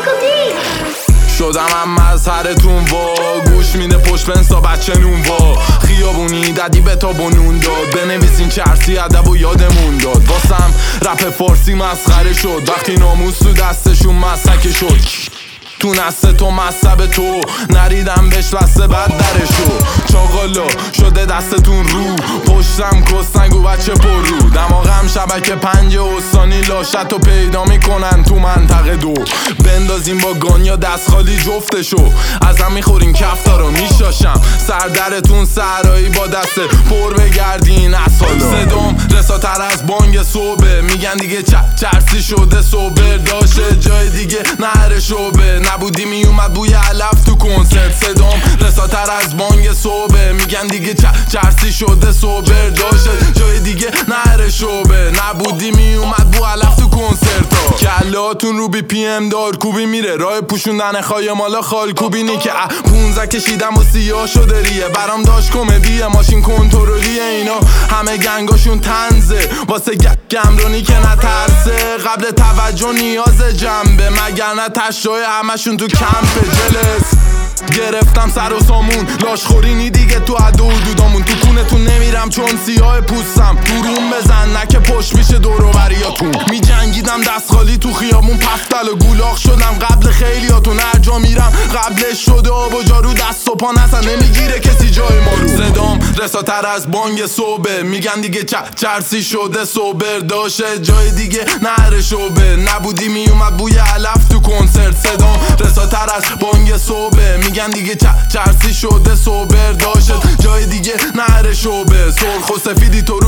شدم هم مظهرتون وا، گوش میده پشت بنسا بچه نون وا، خیابونی ددی به تا بنون داد، بنویسین چرسی ادب و یادمون داد. واسم رپ فارسی مسخره شد وقتی ناموس تو دستشون مسکه شد. تو نسته تو مصب تو نریدم بهش بسته بد درشو، چاقالا شده دستتون رو پشتم کستنگ و بچه پر رو، دماغم شبکه 5 استانی لاشت و پیدا میکنن تو منطقه 2. بندازیم با گان یا دست خالی جفتشو، ازم میخورین کفتا رو میشاشم سردرتون سرایی با دست پر بگردین از حالا. صدام رساتر از بانگ صبح، میگن دیگه چرسی شده صبح داشته جای دیگه نهر شعبه، نبودی میومد بوی علف تو کنسرت. صدام رساتر از بانگ صبح، میگن دیگه چرسی شده صبح داشته جای دیگه نهر شعبه، نبودی میومد بو علف تو کنسرت ها. کلاتون رو بی پی ام دار کوبی میره، راه پوشوندن خای مالا خال کوبینی که 15 کشیدم و سیاه شده ریه، برام داشت کمدیه ماشین کنترلیه، اینا همه گنگاشون تنزه واسه گمرونی که نترسه، قبل توجه نیاز جنبه مگر نه تشای همشون تو کمپ جلس. گرفتم سر و سامون لاشخورینی دیگه تو عدو حدودامون، تو کونتون نمیرم چون سیاه پوستم، تو روم بزن نکه پشت میشه دوروبریاتون، می جنگیدم دست خالی تو خیابون پفتل و گولاخ شدم قبل خیلیاتون، هر جا میرم قبلش شده آب و جارو دست و پا نسن نمیگیره کسی جای ما رو. صدام رساتر از بانگ صبح، میگن دیگه چرسی شده صبح داشته جای دیگه نهر شعبه، نبودی میومد بوی علف تو کنسرت. صدام رساتر از بانگ صبح، میگن دیگه چرسی شده صبح داشته جای دیگه نهر شعبه، سرخ و سفیدی تو